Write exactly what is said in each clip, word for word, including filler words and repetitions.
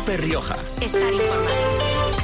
COPE Rioja. Estar informado.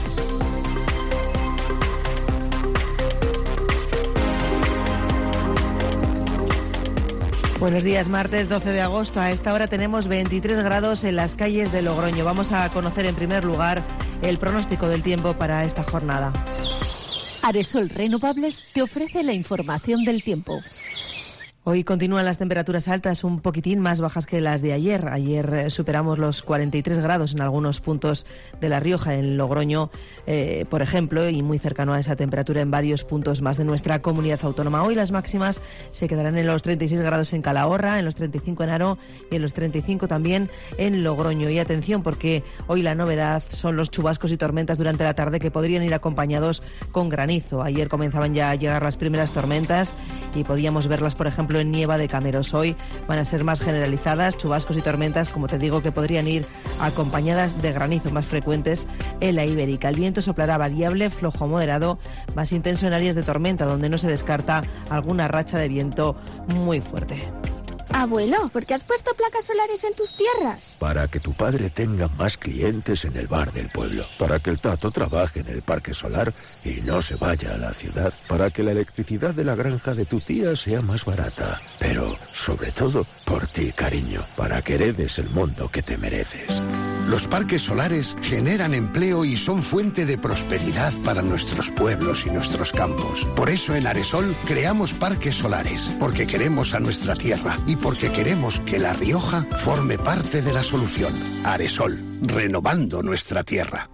Buenos días, martes doce de agosto. A esta hora tenemos veintitrés grados en las calles de Logroño. Vamos a conocer en primer lugar el pronóstico del tiempo para esta jornada. Aresol Renovables te ofrece la información del tiempo. Hoy continúan las temperaturas altas, un poquitín más bajas que las de ayer. Ayer superamos los cuarenta y tres grados en algunos puntos de La Rioja, en Logroño, eh, por ejemplo, y muy cercano a esa temperatura en varios puntos más de nuestra comunidad autónoma. Hoy las máximas se quedarán en los treinta y seis grados en Calahorra, en los treinta y cinco en Haro y en los treinta y cinco también en Logroño. Y atención, porque hoy la novedad son los chubascos y tormentas durante la tarde que podrían ir acompañados con granizo. Ayer comenzaban ya a llegar las primeras tormentas y podíamos verlas, por ejemplo, en Nieva de Cameros. Hoy van a ser más generalizadas, chubascos y tormentas, como te digo, que podrían ir acompañadas de granizo más frecuentes en la Ibérica. El viento soplará variable, flojo moderado, más intenso en áreas de tormenta, donde no se descarta alguna racha de viento muy fuerte. Abuelo, ¿por qué has puesto placas solares en tus tierras? Para que tu padre tenga más clientes en el bar del pueblo. Para que el Tato trabaje en el parque solar y no se vaya a la ciudad. Para que la electricidad de la granja de tu tía sea más barata. Pero, sobre todo, por ti, cariño. Para que heredes el mundo que te mereces. Los parques solares generan empleo y son fuente de prosperidad para nuestros pueblos y nuestros campos. Por eso en Aresol creamos parques solares, porque queremos a nuestra tierra y porque queremos que La Rioja forme parte de la solución. Aresol, renovando nuestra tierra.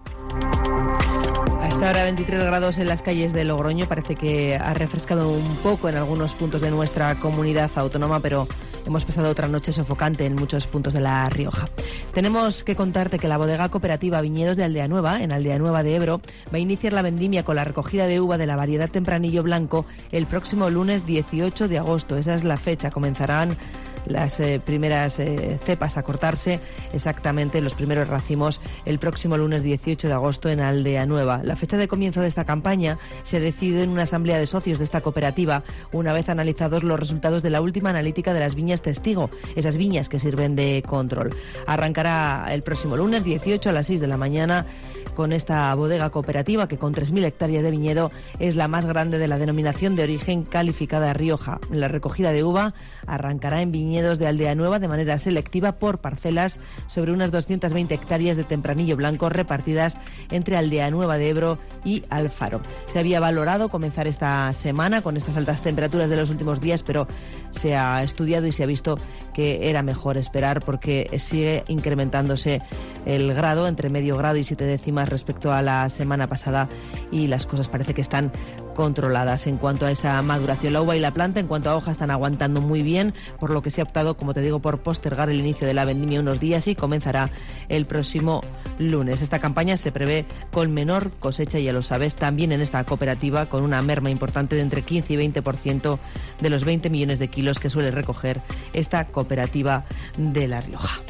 A esta hora veintitrés grados en las calles de Logroño. Parece que ha refrescado un poco en algunos puntos de nuestra comunidad autónoma, pero hemos pasado otra noche sofocante en muchos puntos de La Rioja. Tenemos que contarte que la bodega cooperativa Viñedos de Aldea Nueva, en Aldea Nueva de Ebro, va a iniciar la vendimia con la recogida de uva de la variedad Tempranillo Blanco el próximo lunes dieciocho de agosto. Esa es la fecha. Comenzarán las eh, primeras eh, cepas a cortarse, exactamente los primeros racimos, el próximo lunes dieciocho de agosto en Aldea Nueva. La fecha de comienzo de esta campaña se decide en una asamblea de socios de esta cooperativa, una vez analizados los resultados de la última analítica de las viñas testigo, esas viñas que sirven de control. Arrancará el próximo lunes dieciocho a las seis de la mañana con esta bodega cooperativa, que con tres mil hectáreas de viñedo es la más grande de la denominación de origen calificada Rioja. La recogida de uva arrancará en viñedos de Aldea Nueva de manera selectiva por parcelas sobre unas doscientas veinte hectáreas de Tempranillo Blanco repartidas entre Aldea Nueva de Ebro y Alfaro. Se había valorado comenzar esta semana con estas altas temperaturas de los últimos días, pero se ha estudiado y se ha visto que era mejor esperar porque sigue incrementándose el grado, entre medio grado y siete décimas respecto a la semana pasada, y las cosas parece que están controladas en cuanto a esa maduración. La uva y la planta en cuanto a hoja están aguantando muy bien, por lo que se ha optado, como te digo, por postergar el inicio de la vendimia unos días y comenzará el próximo lunes. Esta campaña se prevé con menor cosecha, ya lo sabes, también en esta cooperativa, con una merma importante de entre quince y veinte por ciento de los veinte millones de kilos que suele recoger esta cooperativa de La Rioja.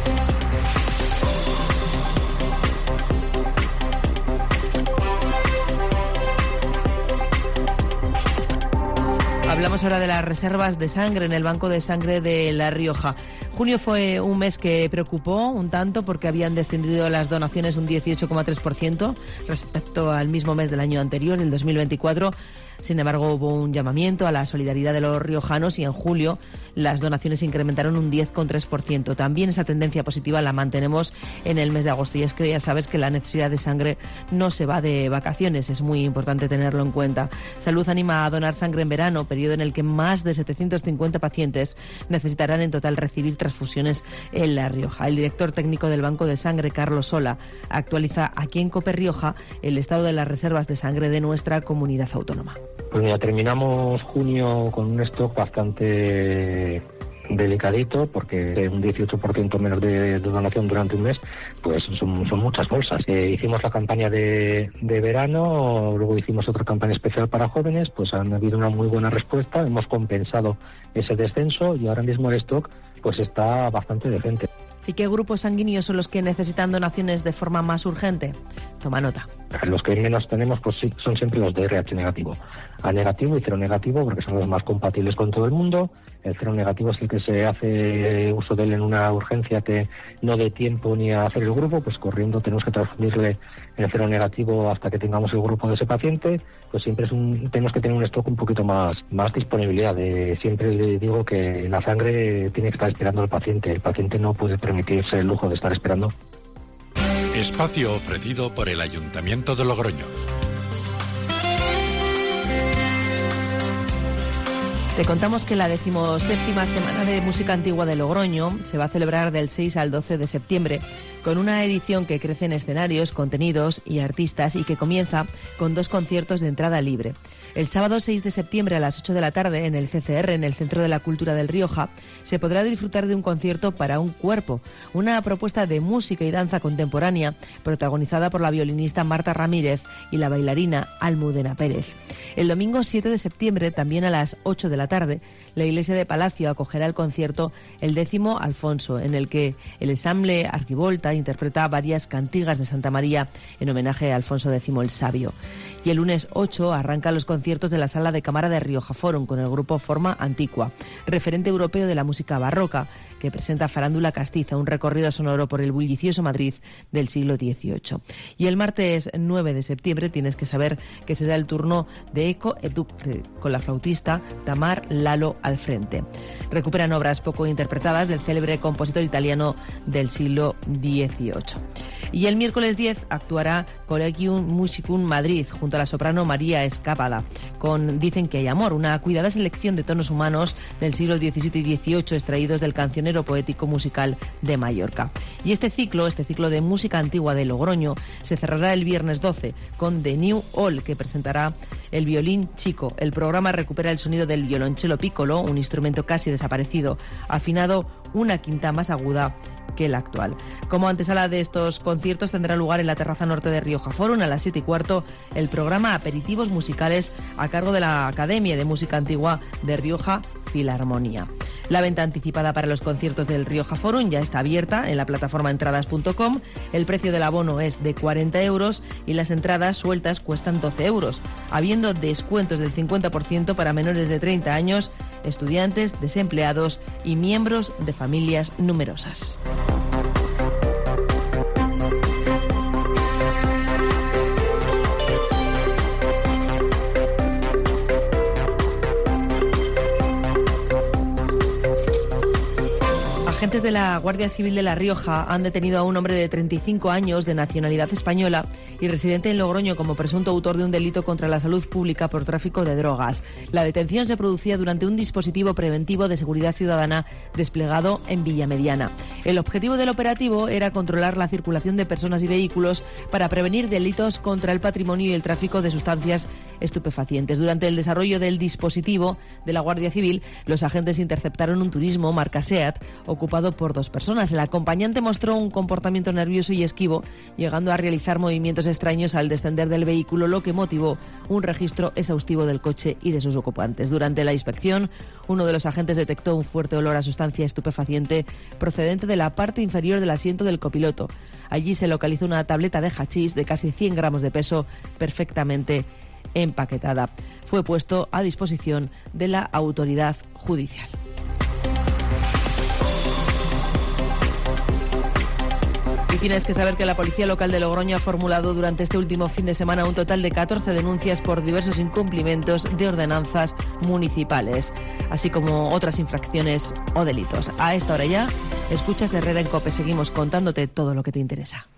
Hablamos ahora de las reservas de sangre en el Banco de Sangre de La Rioja. Junio fue un mes que preocupó un tanto porque habían descendido las donaciones un dieciocho coma tres por ciento respecto al mismo mes del año anterior, el dos mil veinticuatro. Sin embargo, hubo un llamamiento a la solidaridad de los riojanos y en julio las donaciones se incrementaron un diez coma tres por ciento. También esa tendencia positiva la mantenemos en el mes de agosto, y es que ya sabes que la necesidad de sangre no se va de vacaciones, es muy importante tenerlo en cuenta. Salud anima a donar sangre en verano, periodo en el que más de setecientos cincuenta pacientes necesitarán en total recibir transfusiones en La Rioja. El director técnico del Banco de Sangre, Carlos Sola, actualiza aquí en COPE Rioja el estado de las reservas de sangre de nuestra comunidad autónoma. Pues mira, terminamos junio con un stock bastante delicadito, porque un dieciocho por ciento menos de, de donación durante un mes, pues son, son muchas bolsas. Eh, hicimos la campaña de, de verano, luego hicimos otra campaña especial para jóvenes, pues han habido una muy buena respuesta, hemos compensado ese descenso y ahora mismo el stock pues está bastante decente. ¿Y qué grupos sanguíneos son los que necesitan donaciones de forma más urgente? Toma nota. Los que menos tenemos pues sí, son siempre los de R H negativo. A negativo y cero negativo, porque son los más compatibles con todo el mundo. El cero negativo es el que se hace uso de él en una urgencia que no dé tiempo ni a hacer el grupo, pues corriendo tenemos que transfundirle el cero negativo hasta que tengamos el grupo de ese paciente. Pues siempre es un, tenemos que tener un stock un poquito más, más disponibilidad. De, siempre le digo que la sangre tiene que estar esperando al paciente. El paciente no puede permitirse el lujo de estar esperando. Espacio ofrecido por el Ayuntamiento de Logroño. Te contamos que la decimoséptima Semana de Música Antigua de Logroño se va a celebrar del seis al doce de septiembre, con una edición que crece en escenarios, contenidos y artistas y que comienza con dos conciertos de entrada libre. El sábado seis de septiembre a las ocho de la tarde en el C C R, en el Centro de la Cultura del Rioja, se podrá disfrutar de un concierto para un cuerpo, una propuesta de música y danza contemporánea protagonizada por la violinista Marta Ramírez y la bailarina Almudena Pérez. El domingo siete de septiembre, también a las ocho de la tarde, la Iglesia de Palacio acogerá el concierto El décimo Alfonso, en el que el ensamble Arquivolta interpreta varias cantigas de Santa María en homenaje a Alfonso X el Sabio. Y el lunes ocho arrancan los conciertos de la Sala de Cámara de Rioja Forum con el grupo Forma Antigua, referente europeo de la música barroca, que presenta Farándula Castiza, un recorrido sonoro por el bullicioso Madrid del siglo dieciocho. Y el martes nueve de septiembre tienes que saber que será el turno de Eco Educte, con la flautista Tamar Lalo al frente. Recuperan obras poco interpretadas del célebre compositor italiano del siglo dieciocho. Y el miércoles diez actuará Collegium Musicum Madrid junto a la soprano María Escapada con Dicen que hay amor, una cuidada selección de tonos humanos del siglo diecisiete y dieciocho extraídos del cancionero poético musical de Mallorca. Y este ciclo, este ciclo de música antigua de Logroño, se cerrará el viernes doce con The New All, que presentará el violín chico. El programa recupera el sonido del violonchelo piccolo, un instrumento casi desaparecido, afinado una quinta más aguda que el actual. Como antesala de estos conciertos tendrá lugar en la terraza norte de Rioja Forum a las siete y cuarto el programa Aperitivos Musicales a cargo de la Academia de Música Antigua de Rioja Filarmonía. La venta anticipada para los conciertos del Rioja Forum ya está abierta en la plataforma entradas punto com. El precio del abono es de cuarenta euros y las entradas sueltas cuestan doce euros, habiendo descuentos del cincuenta por ciento para menores de treinta años, estudiantes, desempleados y miembros de familias numerosas. Agentes de la Guardia Civil de La Rioja han detenido a un hombre de treinta y cinco años de nacionalidad española y residente en Logroño como presunto autor de un delito contra la salud pública por tráfico de drogas. La detención se producía durante un dispositivo preventivo de seguridad ciudadana desplegado en Villamediana. El objetivo del operativo era controlar la circulación de personas y vehículos para prevenir delitos contra el patrimonio y el tráfico de sustancias estupefacientes. Durante el desarrollo del dispositivo de la Guardia Civil, los agentes interceptaron un turismo marca SEAT ocupado por dos personas. El acompañante mostró un comportamiento nervioso y esquivo, llegando a realizar movimientos extraños al descender del vehículo, lo que motivó un registro exhaustivo del coche y de sus ocupantes. Durante la inspección, uno de los agentes detectó un fuerte olor a sustancia estupefaciente procedente de la parte inferior del asiento del copiloto. Allí se localizó una tableta de hachís de casi cien gramos de peso, perfectamente empaquetada. Fue puesto a disposición de la autoridad judicial. Y tienes que saber que la Policía Local de Logroño ha formulado durante este último fin de semana un total de catorce denuncias por diversos incumplimientos de ordenanzas municipales, así como otras infracciones o delitos. A esta hora ya, escuchas Herrera en COPE. Seguimos contándote todo lo que te interesa.